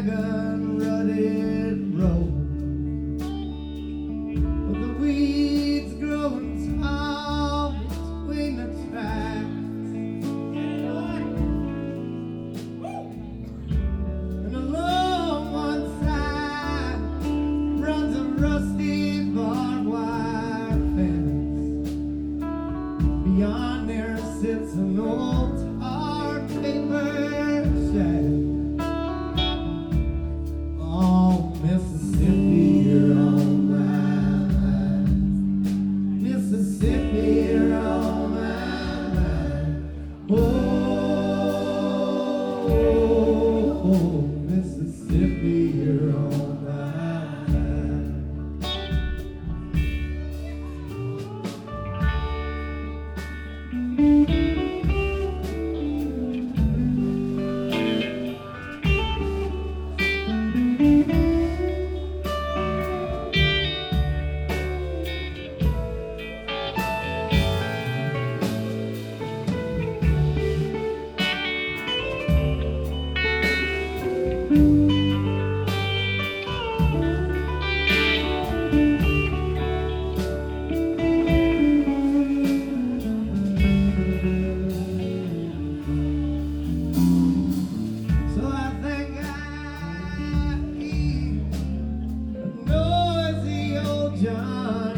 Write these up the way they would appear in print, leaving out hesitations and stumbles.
wagon rutted road, with the weeds growing tall between the tracks. And along one side runs a rusty barbed wire fence. Beyond there sits an old tar paper shack. Oh, Mississippi, you're on my mind. Mississippi, you're on my mind. Oh, Mississippi, you're on my mind. So I think I hear a noisy old John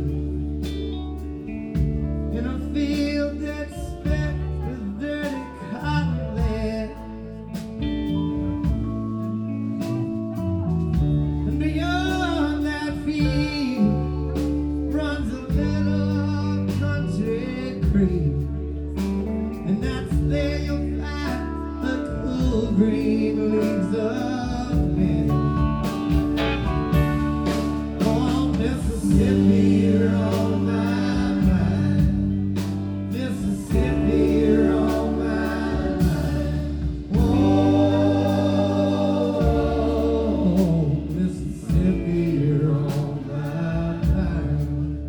Deere in a field that's specked with dirty cotton lead. And beyond that field runs a little country creek, and that's there you'll find the cool green leaves of men. Oh, Mississippi, you're on my mind. Mississippi, you're on my mind. Oh, Mississippi, you're on my mind.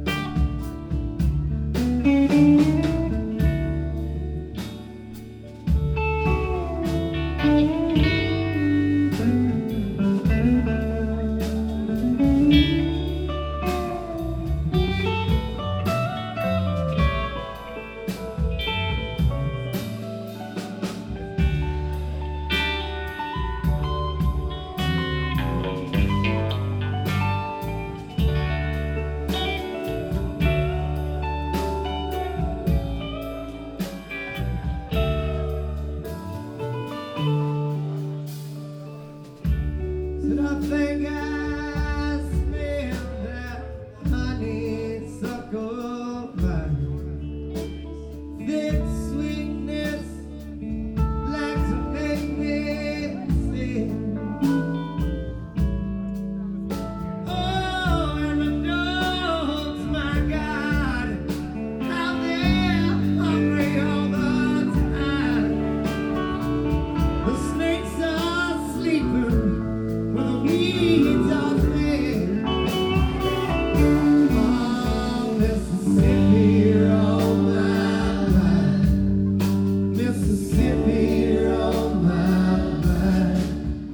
Said I think I smell that honeysuckle vine. Thick sweetness like to make me sing. Oh, and the dogs, my God, how they're hungry all the time. The snakes are sleeping where the weeds are thin. Oh, Mississippi, you're on my mind. Mississippi, you're on my mind.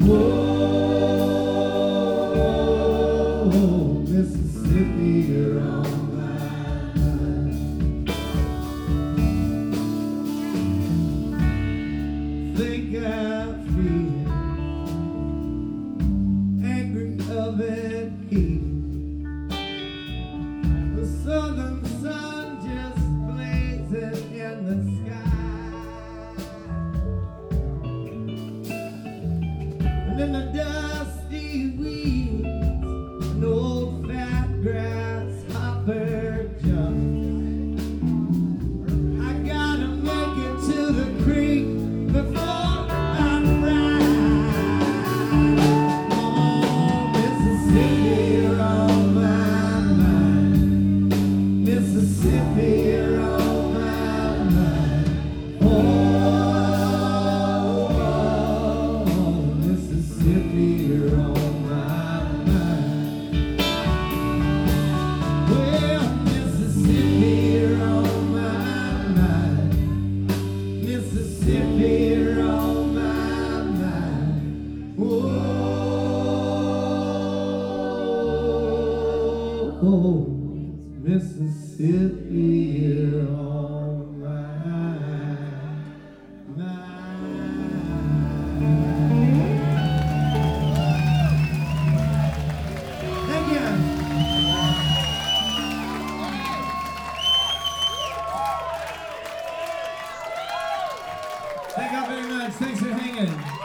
Whoa, Mississippi, you're on my mind. Think I feel angry oven heat. The southern sun just blazing in the sky. And in the dusty weeds, an old fat grasshopper jumps. I gotta make it to the creek before I ride. Oh, Mississippi, you're on my mind. Mississippi, you're on my mind. Oh, Mississippi, you're on my mind. Well, Mississippi, you're on my mind. Mississippi, you're on my mind. Whoa. Oh, Mississippi on my Thank you. Thank you very much. Thanks for hanging.